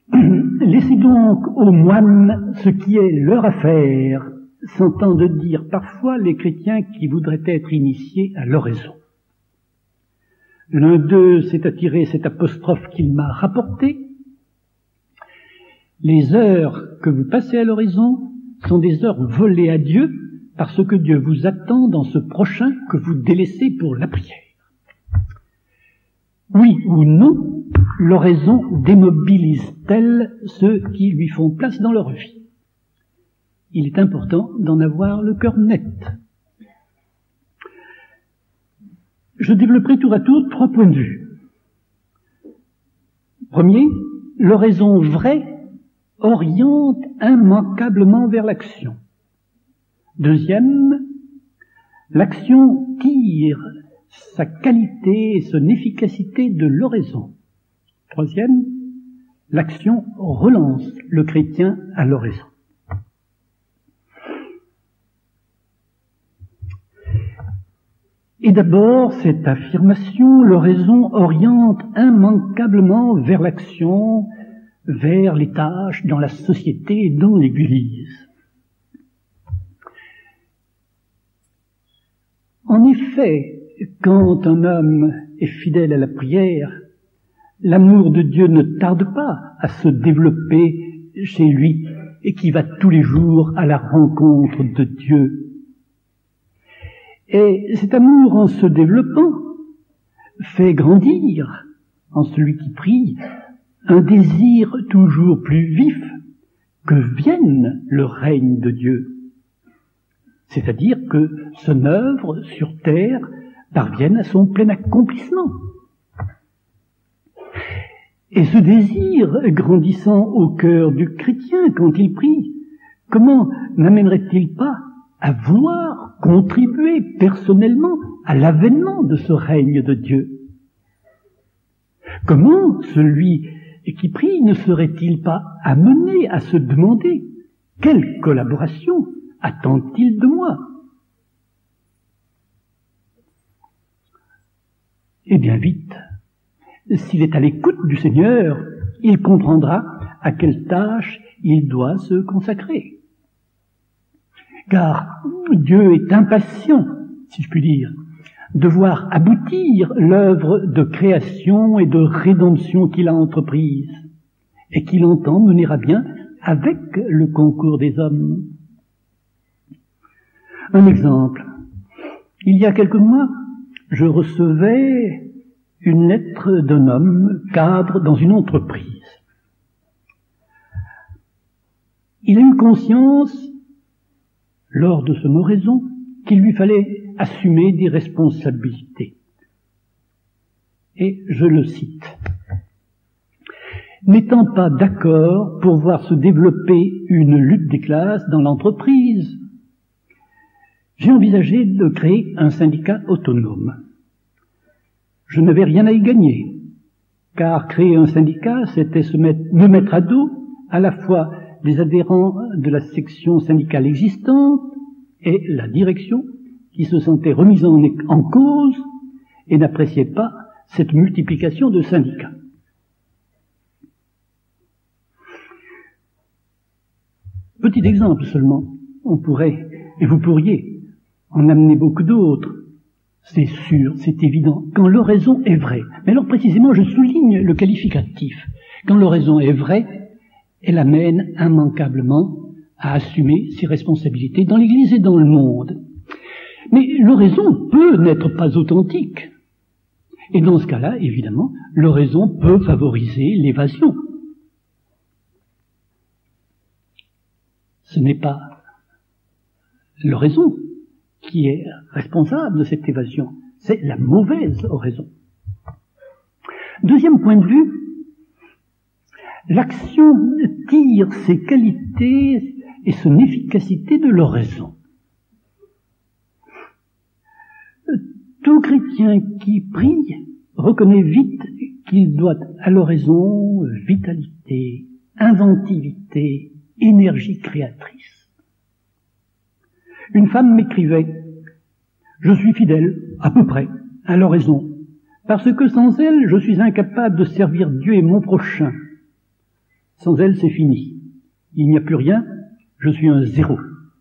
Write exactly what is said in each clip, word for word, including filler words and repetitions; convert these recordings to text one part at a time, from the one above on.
Laissez donc aux moines ce qui est leur affaire, s'entendent dire parfois les chrétiens qui voudraient être initiés à l'oraison. L'un d'eux s'est attiré cette apostrophe qu'il m'a rapportée. Les heures que vous passez à l'oraison sont des heures volées à Dieu parce que Dieu vous attend dans ce prochain que vous délaissez pour la prière. Oui ou non, l'oraison démobilise-t-elle ceux qui lui font place dans leur vie? Il est important d'en avoir le cœur net. Je développerai tour à tour trois points de vue. Premier, l'oraison vraie oriente immanquablement vers l'action. Deuxième, l'action tire sa qualité et son efficacité de l'oraison. Troisième, l'action relance le chrétien à l'oraison. Et d'abord, cette affirmation, l'oraison oriente immanquablement vers l'action, vers les tâches dans la société et dans l'Église. En effet, quand un homme est fidèle à la prière, l'amour de Dieu ne tarde pas à se développer chez lui et qui va tous les jours à la rencontre de Dieu. Et cet amour, en se développant, fait grandir en celui qui prie un désir toujours plus vif que vienne le règne de Dieu. C'est-à-dire que son œuvre sur terre parvienne à son plein accomplissement. Et ce désir grandissant au cœur du chrétien quand il prie, comment n'amènerait-il pas à vouloir contribuer personnellement à l'avènement de ce règne de Dieu? Comment celui qui prie ne serait-il pas amené à se demander quelle collaboration attend-il de moi? Eh bien vite, s'il est à l'écoute du Seigneur, il comprendra à quelle tâche il doit se consacrer. Car Dieu est impatient, si je puis dire, de voir aboutir l'œuvre de création et de rédemption qu'il a entreprise et qu'il entend mener à bien avec le concours des hommes. Un exemple. Il y a quelques mois, je recevais une lettre d'un homme cadre dans une entreprise. Il a eu conscience, lors de son oraison, qu'il lui fallait assumer des responsabilités. Et je le cite. N'étant pas d'accord pour voir se développer une lutte des classes dans l'entreprise, j'ai envisagé de créer un syndicat autonome. Je n'avais rien à y gagner, car créer un syndicat, c'était se mettre, me mettre à dos à la fois les adhérents de la section syndicale existante et la direction qui se sentait remise en, en cause et n'appréciait pas cette multiplication de syndicats. Petit exemple seulement, on pourrait, et vous pourriez, en amener beaucoup d'autres. C'est sûr, c'est évident, quand l'oraison est vraie. Mais alors précisément, je souligne le qualificatif. Quand l'oraison est vraie, elle amène immanquablement à assumer ses responsabilités dans l'Église et dans le monde. Mais l'oraison peut n'être pas authentique. Et dans ce cas-là, évidemment, l'oraison peut favoriser l'évasion. Ce n'est pas l'oraison qui est responsable de cette évasion, c'est la mauvaise oraison. Deuxième point de vue, l'action tire ses qualités et son efficacité de l'oraison. Tout chrétien qui prie reconnaît vite qu'il doit à l'oraison vitalité, inventivité, énergie créatrice. Une femme m'écrivait « Je suis fidèle, à peu près, à l'oraison, parce que sans elle, je suis incapable de servir Dieu et mon prochain. Sans elle, c'est fini. Il n'y a plus rien, je suis un zéro.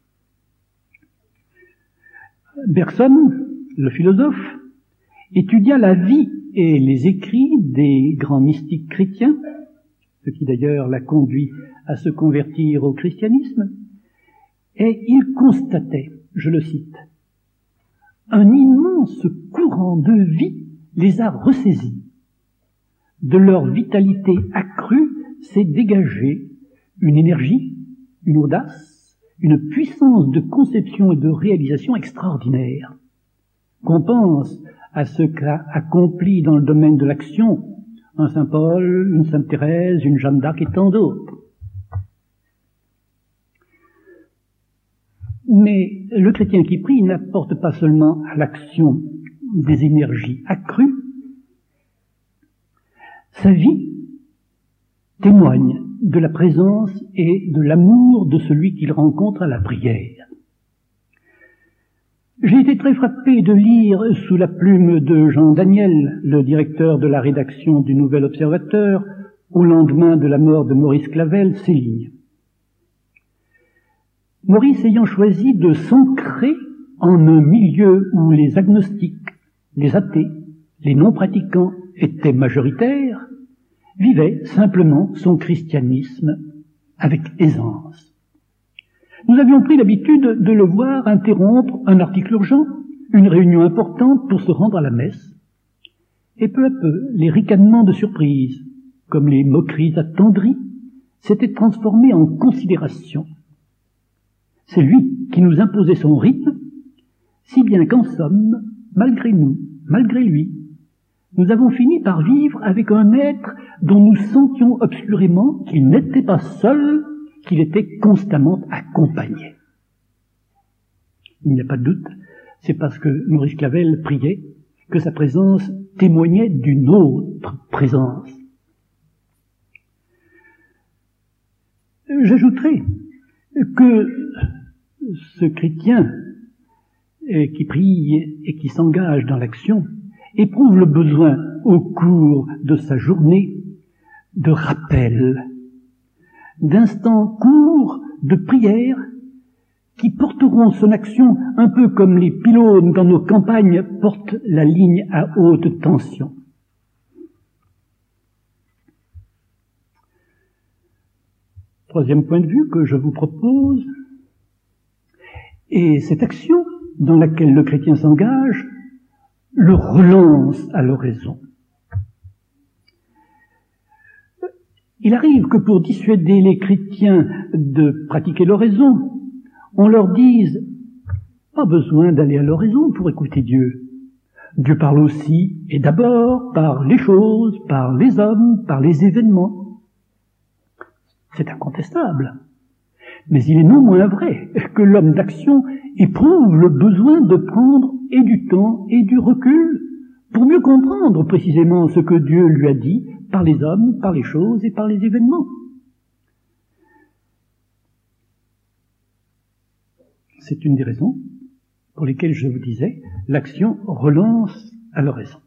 Bergson, le philosophe, étudia la vie et les écrits des grands mystiques chrétiens, ce qui d'ailleurs l'a conduit à se convertir au christianisme, et il constatait, je le cite, un immense courant de vie les a ressaisis. De leur vitalité accrue s'est dégagée une énergie, une audace, une puissance de conception et de réalisation extraordinaire, qu'on pense à ce qu'a accompli dans le domaine de l'action un Saint Paul, une Sainte Thérèse, une Jeanne d'Arc et tant d'autres. Mais le chrétien qui prie n'apporte pas seulement à l'action des énergies accrues, sa vie témoigne de la présence et de l'amour de celui qu'il rencontre à la prière. J'ai été très frappé de lire sous la plume de Jean Daniel, le directeur de la rédaction du Nouvel Observateur, au lendemain de la mort de Maurice Clavel, ces lignes. Maurice ayant choisi de s'ancrer en un milieu où les agnostiques, les athées, les non-pratiquants étaient majoritaires, vivait simplement son christianisme avec aisance. Nous avions pris l'habitude de le voir interrompre un article urgent, une réunion importante pour se rendre à la messe, et peu à peu, les ricanements de surprise, comme les moqueries attendries, s'étaient transformés en considération. C'est lui qui nous imposait son rythme, si bien qu'en somme, malgré nous, malgré lui, nous avons fini par vivre avec un être dont nous sentions obscurément qu'il n'était pas seul, qu'il était constamment accompagné. Il n'y a pas de doute, c'est parce que Maurice Clavel priait que sa présence témoignait d'une autre présence. J'ajouterai que ce chrétien qui prie et qui s'engage dans l'action éprouve le besoin au cours de sa journée de rappel, d'instants courts de prière qui porteront son action un peu comme les pylônes dans nos campagnes portent la ligne à haute tension. Troisième point de vue que je vous propose, et cette action dans laquelle le chrétien s'engage le relance à l'oraison. Il arrive que pour dissuader les chrétiens de pratiquer l'oraison, on leur dise « pas besoin d'aller à l'oraison pour écouter Dieu. Dieu parle aussi et d'abord par les choses, par les hommes, par les événements. » C'est incontestable. Mais il est non moins vrai que l'homme d'action éprouve le besoin de prendre et du temps et du recul pour mieux comprendre précisément ce que Dieu lui a dit par les hommes, par les choses et par les événements. C'est une des raisons pour lesquelles je vous disais, l'action relance à l'oraison.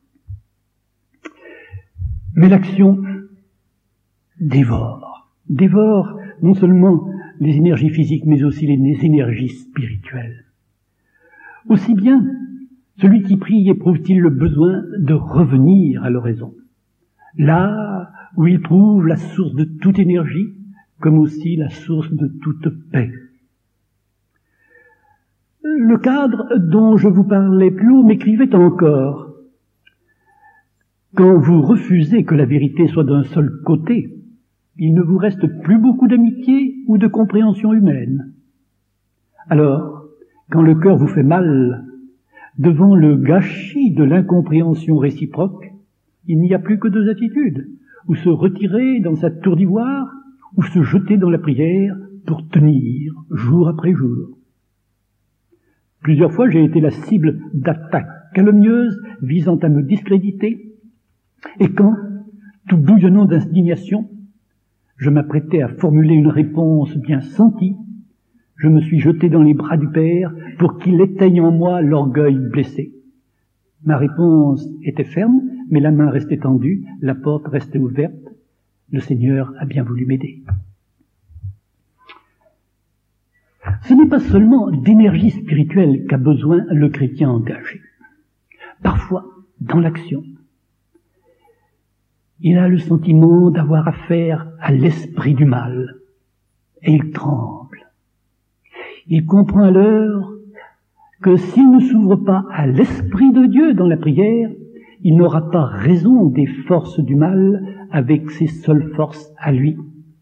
Mais l'action dévore, dévore non seulement les énergies physiques, mais aussi les énergies spirituelles. Aussi bien, celui qui prie éprouve-t-il le besoin de revenir à l'oraison, là où il trouve la source de toute énergie, comme aussi la source de toute paix. Le cadre dont je vous parlais plus haut m'écrivait encore. Quand vous refusez que la vérité soit d'un seul côté, il ne vous reste plus beaucoup d'amitié ou de compréhension humaine. Alors, quand le cœur vous fait mal, devant le gâchis de l'incompréhension réciproque, il n'y a plus que deux attitudes, ou se retirer dans sa tour d'ivoire, ou se jeter dans la prière pour tenir jour après jour. Plusieurs fois, j'ai été la cible d'attaques calomnieuses visant à me discréditer, et quand, tout bouillonnant d'indignation, je m'apprêtais à formuler une réponse bien sentie, je me suis jeté dans les bras du Père pour qu'il éteigne en moi l'orgueil blessé. Ma réponse était ferme, mais la main restait tendue, la porte restait ouverte. Le Seigneur a bien voulu m'aider. Ce n'est pas seulement d'énergie spirituelle qu'a besoin le chrétien engagé. Parfois, dans l'action, il a le sentiment d'avoir affaire à l'esprit du mal, et il tremble. Il comprend alors que s'il ne s'ouvre pas à l'esprit de Dieu dans la prière, il n'aura pas raison des forces du mal avec ses seules forces à lui.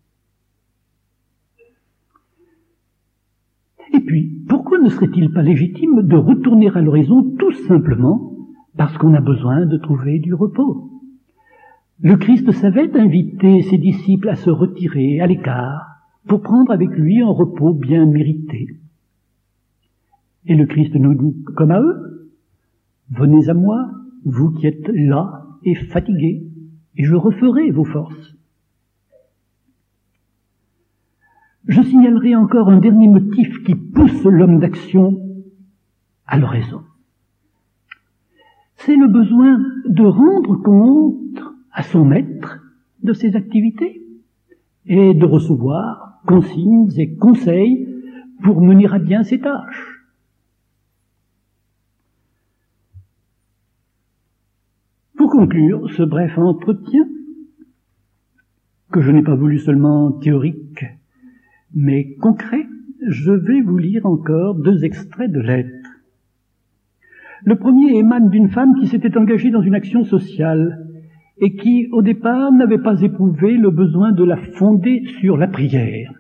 Et puis, pourquoi ne serait-il pas légitime de retourner à l'horizon tout simplement parce qu'on a besoin de trouver du repos? Le Christ savait inviter ses disciples à se retirer à l'écart pour prendre avec lui un repos bien mérité. Et le Christ nous dit, comme à eux, « Venez à moi, vous qui êtes là et fatigués, et je referai vos forces. » Je signalerai encore un dernier motif qui pousse l'homme d'action à l'oraison. C'est le besoin de rendre compte à son maître de ses activités et de recevoir consignes et conseils pour mener à bien ses tâches. Pour conclure ce bref entretien, que je n'ai pas voulu seulement théorique, mais concret, je vais vous lire encore deux extraits de lettres. Le premier émane d'une femme qui s'était engagée dans une action sociale et qui, au départ, n'avait pas éprouvé le besoin de la fonder sur la prière.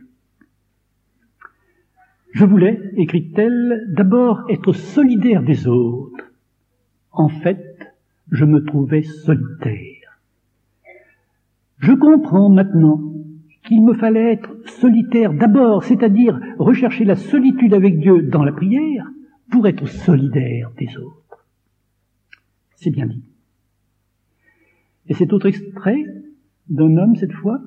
Je voulais, écrit-elle, d'abord être solidaire des autres. En fait, je me trouvais solitaire. Je comprends maintenant qu'il me fallait être solitaire d'abord, c'est-à-dire rechercher la solitude avec Dieu dans la prière pour être solidaire des autres. C'est bien dit. Et cet autre extrait d'un homme cette fois,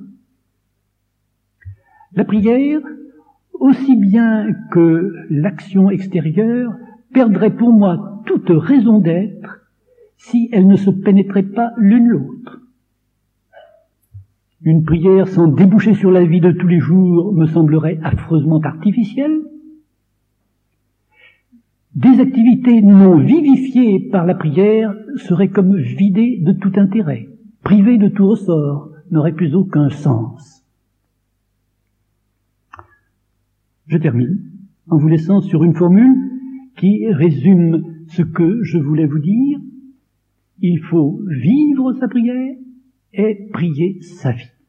la prière, aussi bien que l'action extérieure, perdrait pour moi toute raison d'être si elle ne se pénétrait pas l'une l'autre. Une prière sans déboucher sur la vie de tous les jours me semblerait affreusement artificielle. Des activités non vivifiées par la prière seraient comme vidées de tout intérêt, privées de tout ressort, n'auraient plus aucun sens. Je termine en vous laissant sur une formule qui résume ce que je voulais vous dire. Il faut vivre sa prière et prier sa vie.